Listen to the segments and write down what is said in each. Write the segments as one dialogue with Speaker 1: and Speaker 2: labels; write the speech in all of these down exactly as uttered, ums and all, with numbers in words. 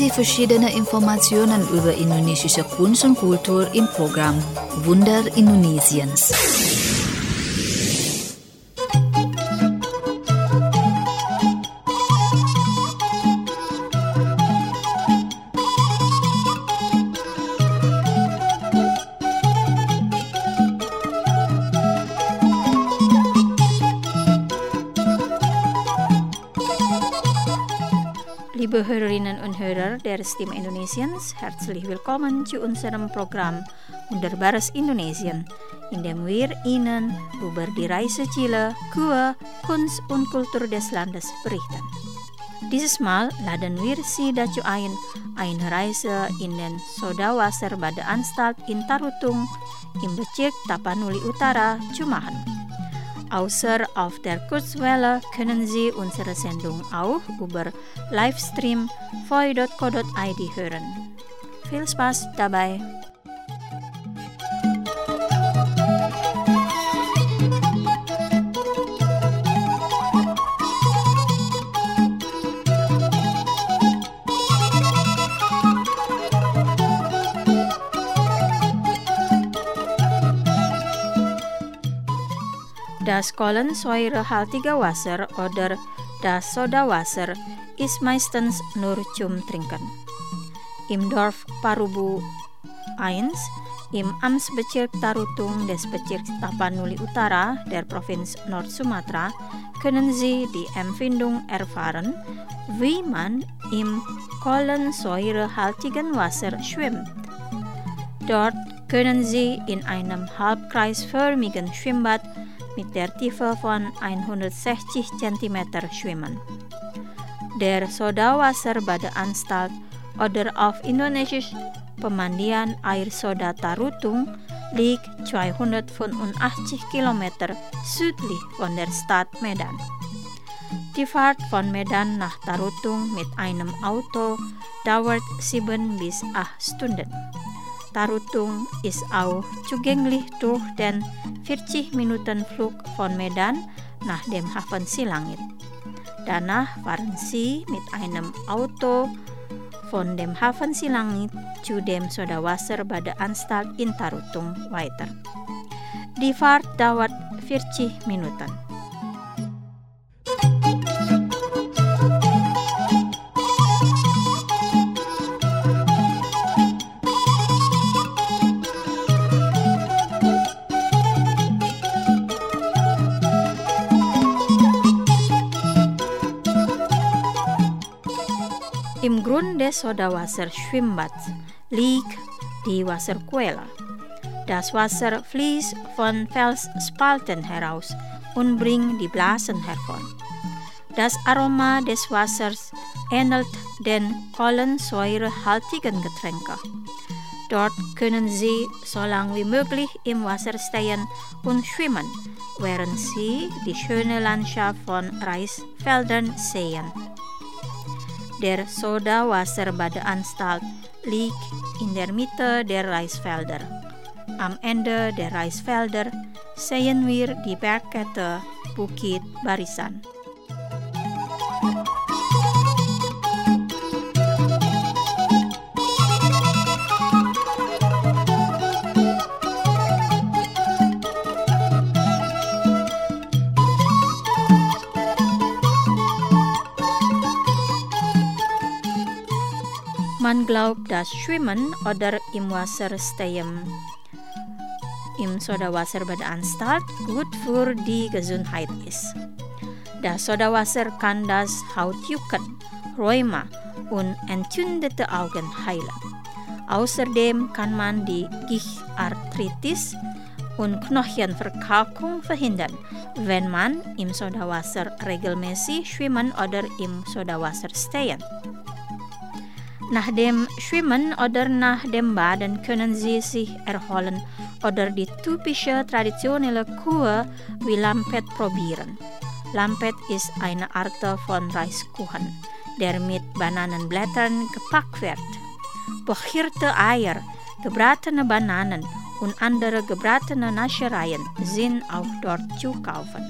Speaker 1: Sie verschiedene Informationen über indonesische Kunst und Kultur im Programm Wunder Indonesiens.
Speaker 2: Liebe Hörerinnen und Hörer der Stimme Indonesiens, herzlich willkommen zu unserem Programm Wunderbares Indonesien, in dem wir Ihnen über die Reiseziele, Kur, Kunst und Kultur des Landes berichten. Dieses Mal laden wir Sie dazu ein, eine Reise in den Sodawasser-Badeanstalt in Tarutung im Bezirk Tapanuli Utara zu machen. Außer auf der Kurzwelle können Sie unsere Sendung auch über Livestream voi punkt co punkt i d hören. Viel Spaß dabei! Das kohlensäurehaltige Wasser oder das Sodawasser ist meistens nur zum Trinken. Im Dorf Parubu eins im Amtsbezirk Tarutung des Bezirks Tapanuli Utara der Provinz Nord-Sumatra können Sie die Empfindung erfahren, wie man im kohlensäurehaltigen Wasser schwimmt. Dort können Sie in einem halbkreisförmigen Schwimmbad mit der Tiefe von hundertsechzig Zentimeter schwimmen. Der Sodawasser-Badeanstalt oder auf Indonesisch Pemandian Air Soda Tarutung liegt zweihundertfünfundachtzig Kilometer südlich von der Stadt Medan. Die Fahrt von Medan nach Tarutung mit einem Auto dauert sieben bis acht Stunden. Tarutung ist auch zugänglich durch den vierzig Minuten Flug von Medan nach dem Hafen Silangit. Danach fahren Sie mit einem Auto von dem Hafen Silangit zu dem Sodawasser-Badeanstalt in Tarutung weiter. Die Fahrt dauert vierzig Minuten. Im Grund des Sodawasser-Schwimmbads liegt die Wasserquelle. Das Wasser fließt von Felsspalten heraus und bringt die Blasen hervor. Das Aroma des Wassers ähnelt den kohlensäurehaltigen Getränken. Dort können Sie so lange wie möglich im Wasser stehen und schwimmen, während Sie die schöne Landschaft von Reisfeldern sehen. Der Sodawasser-Badeanstalt liegt in der Mitte der Reisfelder. Am Ende der Reisfelder sehen wir die Bergkette Bukit Barisan. Man glaubt, dass Schwimmen oder im Wasser stehen im Sodawasser-Badeanstalt gut für die Gesundheit ist. Das Sodawasser kann das Hautjucken, Rheuma und entzündete Augen heilen. Außerdem kann man die Gichtarthritis und Knochenverkalkung verhindern, wenn man im Sodawasser regelmäßig schwimmen oder im Sodawasser stehen. Nach dem Schwimmen oder nach dem Baden können Sie sich erholen oder die typische traditionelle Kur wie Lampet probieren. Lampet ist eine Art von Reiskuchen, der mit Bananenblättern gepackt wird. Begierte Eier, gebratene Bananen und andere gebratene Naschereien sind auch dort zu kaufen.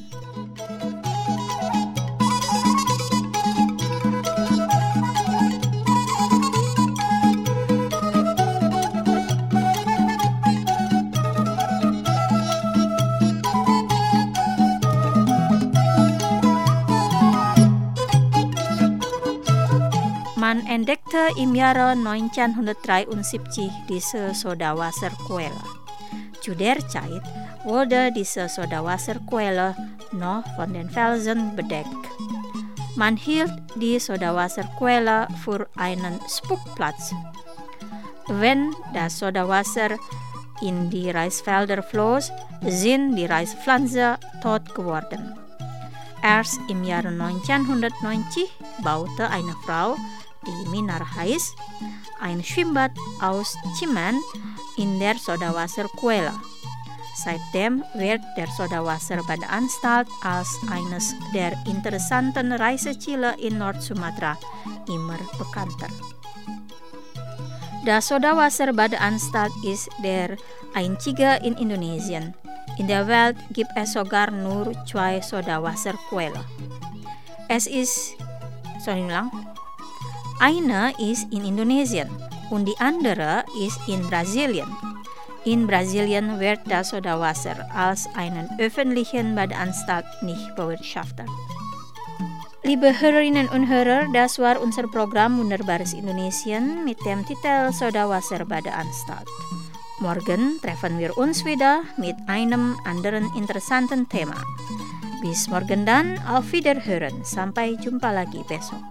Speaker 2: Man entdeckte im Jahre neunzehnhundertdreiundsiebzig diese Sodawasserquelle. Zu der Zeit wurde diese Sodawasserquelle noch von den Felsen bedeckt. Man hielt die Sodawasserquelle für einen Spukplatz. Wenn das Sodawasser in die Reisfelder floss, sind die Reispflanzen tot geworden. Erst im Jahre neunzehnhundertneunzig baute eine Frau, die Minar heißt, ein Schwimmbad aus Zement in der Sodawasserquelle. Seitdem wird der Sodawasserbadeanstalt als eines der interessanten Reiseziele in Nord-Sumatra immer bekannter. Das Sodawasserbadeanstalt ist der einzige in Indonesien. In der Welt gibt es sogar nur zwei Sodawasserquellen. Es ist, sorry lang, eine ist in Indonesien und die andere ist in Brasilien. In Brasilien wird das Sodawasser als einen öffentlichen Badeanstalt nicht bewirtschaftet. Liebe Hörerinnen und Hörer, das war unser Programm Wunderbares Indonesien mit dem Titel Sodawasserbadeanstalt. Morgen treffen wir uns wieder mit einem anderen interessanten Thema. Bis morgen dann, auf Wiederhören. Sampai jumpa lagi besok.